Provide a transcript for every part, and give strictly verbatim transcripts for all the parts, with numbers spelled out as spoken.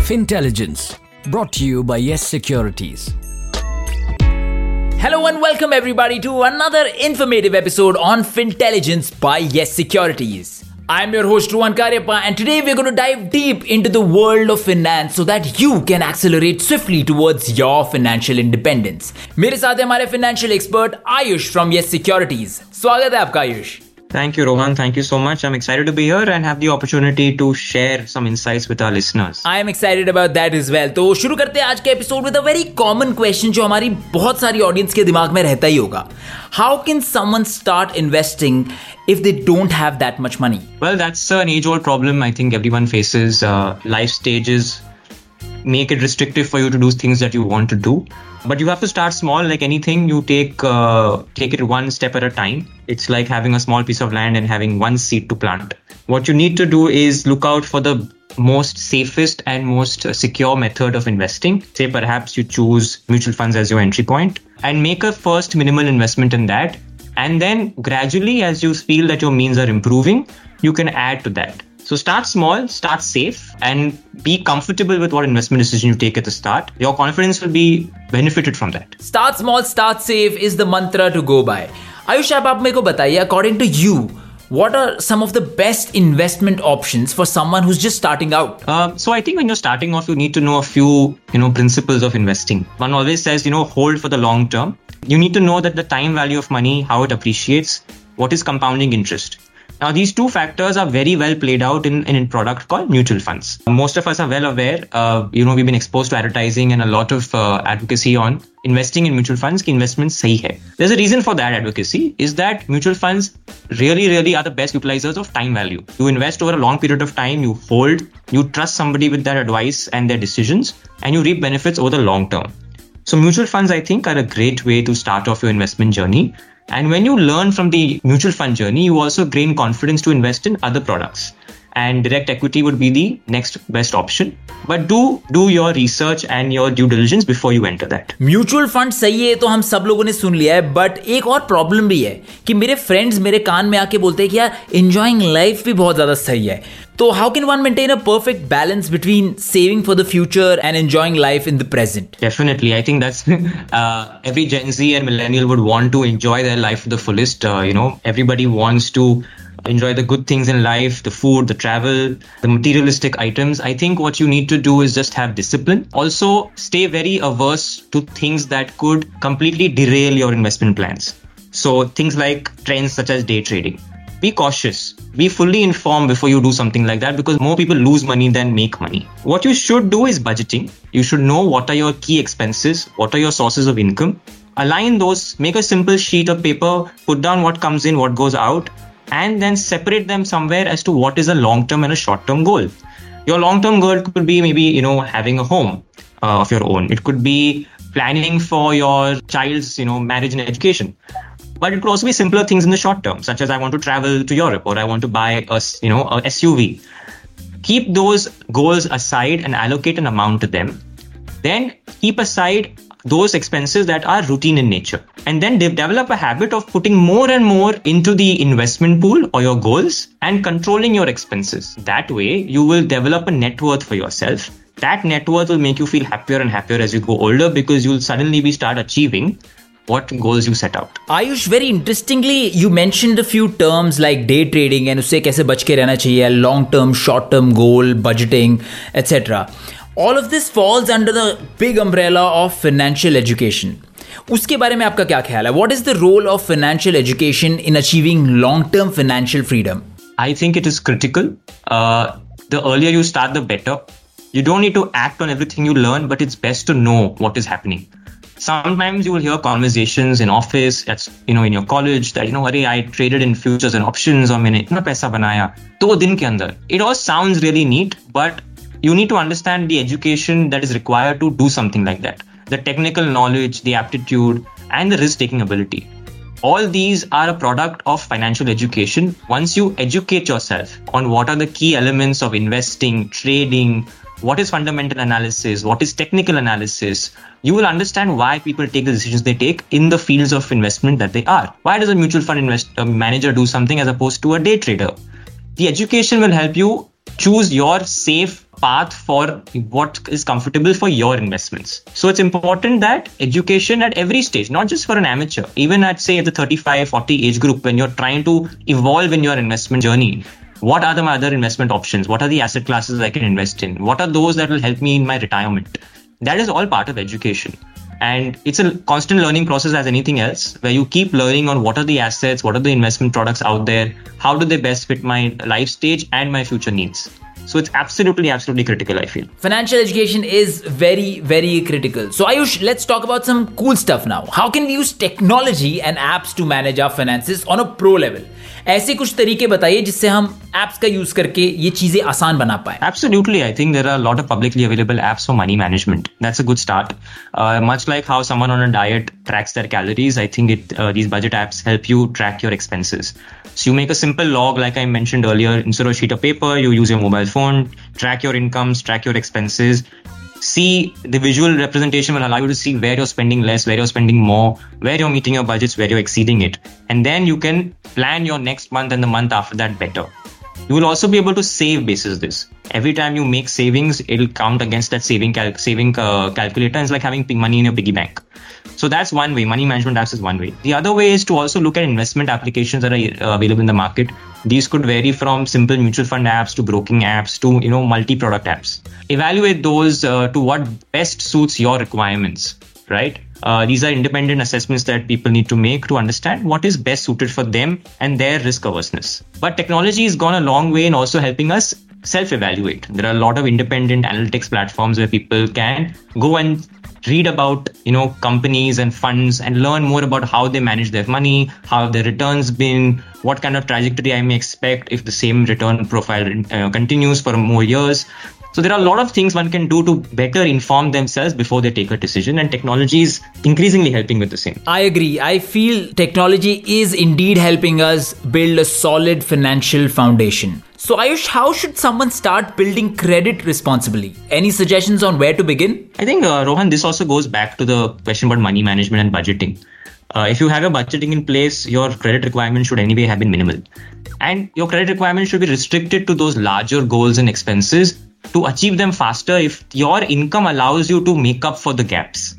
Fintelligence, brought to you by Yes Securities. Hello and welcome everybody to another informative episode on Fintelligence by Yes Securities. I'm your host Rohan Karyappa, and today we're going to dive deep into the world of finance so that you can accelerate swiftly towards your financial independence. मेरे साथ है हमारे financial expert Ayush from Yes Securities. स्वागत है आपका Ayush. Thank you, Rohan. Thank you so much. I'm excited to be here and have the opportunity to share some insights with our listeners. I am excited about that as well. तो शुरू करते हैं आज के episode with a very common question जो हमारी बहुत सारी ऑडियंस के दिमाग में रहता ही होगा. How can someone start investing if they don't have that much money? Well, that's an age-old problem I think everyone faces. Uh, life stages make it restrictive for you to do things that you want to do. But you have to start small. Like anything, you take uh, take it one step at a time. It's like having a small piece of land and having one seed to plant. What you need to do is look out for the most safest and most secure method of investing. Say perhaps you choose mutual funds as your entry point and make a first minimal investment in that. And then gradually, as you feel that your means are improving, you can add to that. So start small, start safe, and be comfortable with what investment decision you take at the start. Your confidence will be benefited from that. Start small, start safe is the mantra to go by. Ayush, आप मेरे को बताइए, according to you, what are some of the best investment options for someone who's just starting out? Uh, so I think when you're starting off, you need to know a few, you know, principles of investing. One always says, you know, hold for the long term. You need to know that the time value of money, how it appreciates, what is compounding interest. Now, these two factors are very well played out in, in a product called mutual funds. Most of us are well aware, uh, you know, we've been exposed to advertising and a lot of uh, advocacy on investing in mutual funds. Ki investments sahi hai. There's a reason for that advocacy is that mutual funds really, really are the best utilizers of time value. You invest over a long period of time, you hold, you trust somebody with their advice and their decisions, and you reap benefits over the long term. So mutual funds, I think, are a great way to start off your investment journey. And when you learn from the mutual fund journey, you also gain confidence to invest in other products. And direct equity would be the next best option. But do do your research and your due diligence before you enter that. Mutual fund सही है तो हम सब लोगों ने सुन लिया है, but एक और प्रॉब्लम भी है कि मेरे फ्रेंड्स मेरे कान में आके बोलते हैं कि यार enjoying life भी बहुत ज़्यादा सही है. So how can one maintain a perfect balance between saving for the future and enjoying life in the present? Definitely. I think that's uh, every Gen Z and millennial would want to enjoy their life to the fullest. Uh, you know, everybody wants to enjoy the good things in life, the food, the travel, the materialistic items. I think what you need to do is just have discipline. Also, stay very averse to things that could completely derail your investment plans. So things like trends such as day trading. Be cautious. Be fully informed before you do something like that because more people lose money than make money. What you should do is budgeting. You should know what are your key expenses, what are your sources of income. Align those, make a simple sheet of paper, put down what comes in, what goes out, and then separate them somewhere as to what is a long-term and a short-term goal. Your long-term goal could be maybe, you know, having a home uh, of your own. It could be planning for your child's, you know, marriage and education. But it could also be simpler things in the short term, such as I want to travel to Europe or I want to buy a, you know, a S U V. Keep those goals aside and allocate an amount to them. Then keep aside those expenses that are routine in nature. And then de- develop a habit of putting more and more into the investment pool or your goals and controlling your expenses. That way, you will develop a net worth for yourself. That net worth will make you feel happier and happier as you go older because you'll suddenly be start achieving what goals you set out. Ayush, very interestingly, you mentioned a few terms like day trading and usse kaise bach ke rehna chahiye, long term, short term goal, budgeting, et cetera. All of this falls under the big umbrella of financial education. उसके बारे में आपका क्या ख्याल है? What is the role of financial education in achieving long-term financial freedom? I think it is critical. Uh, the earlier you start, the better. You don't need to act on everything you learn, but it's best to know what is happening. Sometimes you will hear conversations in office, that's, you know, in your college that, you know, Arey, I traded in futures and options, or मैंने इतना पैसा बनाया दो दिन के अंदर. It all sounds really neat, but you need to understand the education that is required to do something like that. The technical knowledge, the aptitude, and the risk-taking ability. All these are a product of financial education. Once you educate yourself on what are the key elements of investing, trading, what is fundamental analysis, what is technical analysis, you will understand why people take the decisions they take in the fields of investment that they are. Why does a mutual fund invest, uh, manager do something as opposed to a day trader? The education will help you choose your safe path for what is comfortable for your investments. So it's important that education at every stage, not just for an amateur, even at say the thirty-five, forty age group, when you're trying to evolve in your investment journey. What are the other investment options? What are the asset classes I can invest in? What are those that will help me in my retirement? That is all part of education. And it's a constant learning process as anything else, where you keep learning on what are the assets, what are the investment products out there, how do they best fit my life stage and my future needs. So it's absolutely, absolutely critical, I feel. Financial education is very, very critical. So Ayush, let's talk about some cool stuff now. How can we use technology and apps to manage our finances on a pro level? ऐसे कुछ तरीके बताइए जिससे हम apps का use करके ये चीजें आसान बना पाए. Absolutely. I think there are a lot of publicly available apps for money management. That's a good start. Uh, much like how someone on a diet tracks their calories, I think it uh, these budget apps help you track your expenses. So you make a simple log, like I mentioned earlier, instead of a sheet of paper, you use your mobile phone, track your incomes, track your expenses. See, the visual representation will allow you to see where you're spending less, where you're spending more, where you're meeting your budgets, where you're exceeding it. And then you can plan your next month and the month after that better. You will also be able to save basis this. Every time you make savings, it'll count against that saving cal- saving uh, calculator. It's like having money in your piggy bank. So that's one way. Money management apps is one way. The other way is to also look at investment applications that are uh, available in the market. These could vary from simple mutual fund apps to broking apps to, you know, multi-product apps. Evaluate those uh, to what best suits your requirements, right? Uh, these are independent assessments that people need to make to understand what is best suited for them and their risk averseness. But technology has gone a long way in also helping us self-evaluate. There are a lot of independent analytics platforms where people can go and read about, you know, companies and funds and learn more about how they manage their money, how their returns been, what kind of trajectory I may expect if the same return profile uh, continues for more years. So there are a lot of things one can do to better inform themselves before they take a decision, and technology is increasingly helping with the same. I agree. I feel technology is indeed helping us build a solid financial foundation. So Ayush, how should someone start building credit responsibly? Any suggestions on where to begin? I think, uh, Rohan, this also goes back to the question about money management and budgeting. Uh, if you have a budgeting in place, your credit requirements should anyway have been minimal. And your credit requirements should be restricted to those larger goals and expenses to achieve them faster if your income allows you to make up for the gaps.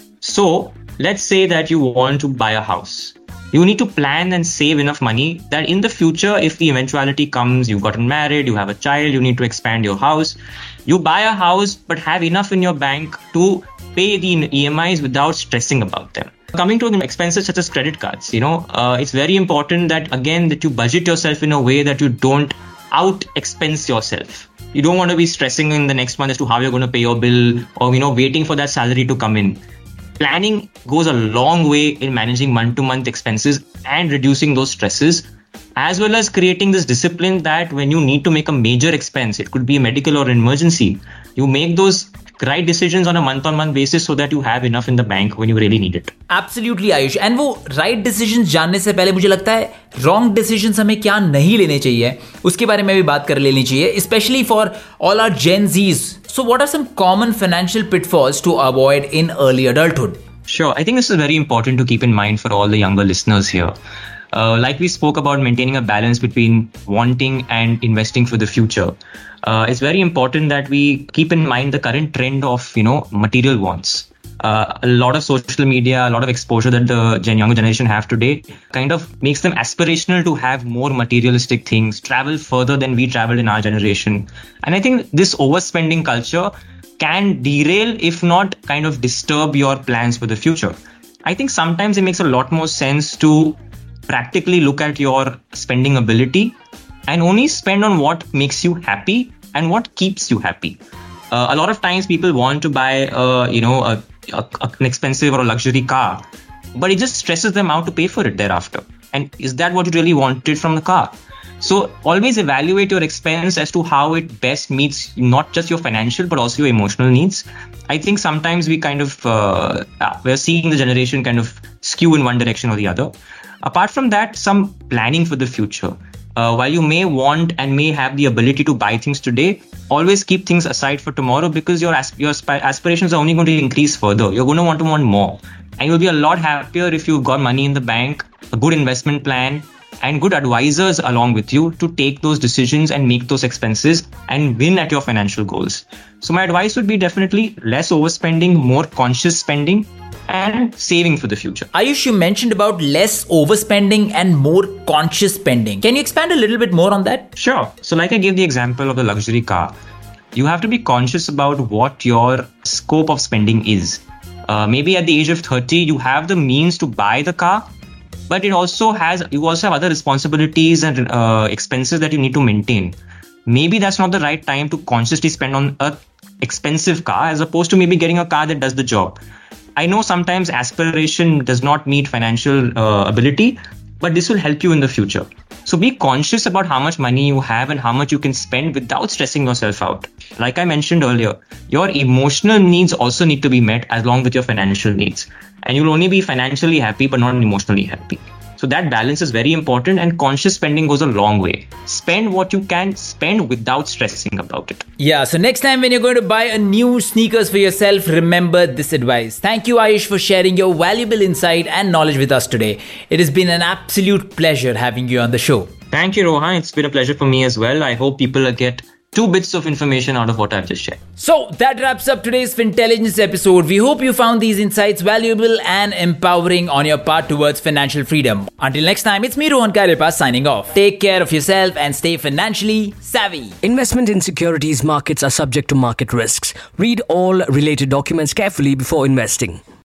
So let's say that you want to buy a house. You need to plan and save enough money that in the future, if the eventuality comes, you've gotten married, you have a child, you need to expand your house, you buy a house but have enough in your bank to pay the E M Is without stressing about them. Coming to expenses such as credit cards, you know, uh, it's very important that, again, that you budget yourself in a way that you don't out expense yourself. You don't want to be stressing in the next month as to how you're going to pay your bill or, you know, waiting for that salary to come in. Planning goes a long way in managing month-to-month expenses and reducing those stresses, as well as creating this discipline that when you need to make a major expense, it could be a medical or an emergency, you make those right decisions on a month-on-month basis so that you have enough in the bank when you really need it. Absolutely, Ayush. And वो right decisions जानने से पहले मुझे लगता है wrong decisions हमें क्या नहीं लेने चाहिए, उसके बारे में भी बात कर लेनी चाहिए, especially for all our Gen Zs. So what are some common financial pitfalls to avoid in early adulthood? Sure. I think this is very important to keep in mind for all the younger listeners here. Uh, like we spoke about maintaining a balance between wanting and investing for the future. Uh, it's very important that we keep in mind the current trend of, you know, material wants. Uh, a lot of social media, a lot of exposure that the gen- younger generation have today kind of makes them aspirational to have more materialistic things, travel further than we traveled in our generation. And I think this overspending culture can derail, if not kind of disturb your plans for the future. I think sometimes it makes a lot more sense to practically look at your spending ability and only spend on what makes you happy and what keeps you happy. Uh, a lot of times people want to buy, uh, you know, a, a, an expensive or a luxury car, but it just stresses them out to pay for it thereafter. And is that what you really wanted from the car? So always evaluate your expense as to how it best meets not just your financial, but also your emotional needs. I think sometimes we kind of, uh, we're seeing the generation kind of skew in one direction or the other. Apart from that, some planning for the future. Uh, while you may want and may have the ability to buy things today, always keep things aside for tomorrow, because your asp- your sp- aspirations are only going to increase further. You're going to want to want more. And you'll be a lot happier if you've got money in the bank, a good investment plan, and good advisors along with you to take those decisions and make those expenses and win at your financial goals. So my advice would be definitely less overspending, more conscious spending, and saving for the future. Ayush, you mentioned about less overspending and more conscious spending. Can you expand a little bit more on that? Sure. So like I gave the example of the luxury car, you have to be conscious about what your scope of spending is. Uh, maybe at the age of thirty, you have the means to buy the car, but it also has, you also have other responsibilities and uh, expenses that you need to maintain. Maybe that's not the right time to consciously spend on a expensive car as opposed to maybe getting a car that does the job. I know sometimes aspiration does not meet financial uh, ability, but this will help you in the future. So be conscious about how much money you have and how much you can spend without stressing yourself out. Like I mentioned earlier, your emotional needs also need to be met along with your financial needs. And you'll only be financially happy but not emotionally happy. So that balance is very important, and conscious spending goes a long way. Spend what you can spend without stressing about it. Yeah, so next time when you're going to buy a new sneakers for yourself, remember this advice. Thank you, Ayush, for sharing your valuable insight and knowledge with us today. It has been an absolute pleasure having you on the show. Thank you, Rohan. It's been a pleasure for me as well. I hope people get two bits of information out of what I've just shared. So that wraps up today's Fintelligence episode. We hope you found these insights valuable and empowering on your path towards financial freedom. Until next time, it's me, Rohan Karepa, signing off. Take care of yourself and stay financially savvy. Investment in securities markets are subject to market risks. Read all related documents carefully before investing.